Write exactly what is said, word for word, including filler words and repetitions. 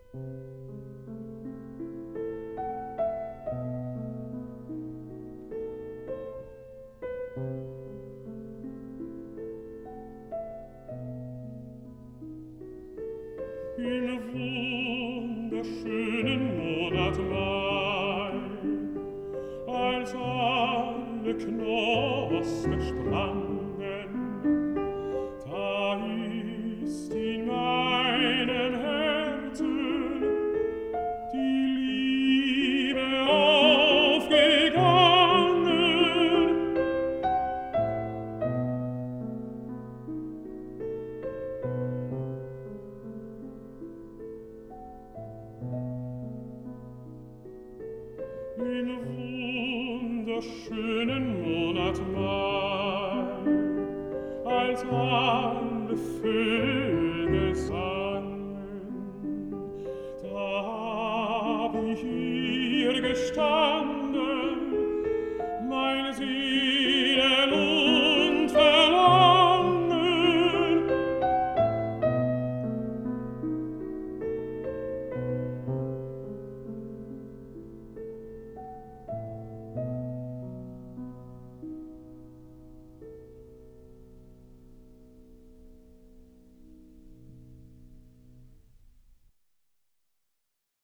Im wunderschönen Monat Mai, als alle Knospen sprangen, da ist in meinem Herzen die Liebe aufgegangen. Im wunderschönen Monat Mai, als alle Vögel sangen, da hab ich hier gestanden, mein Sinn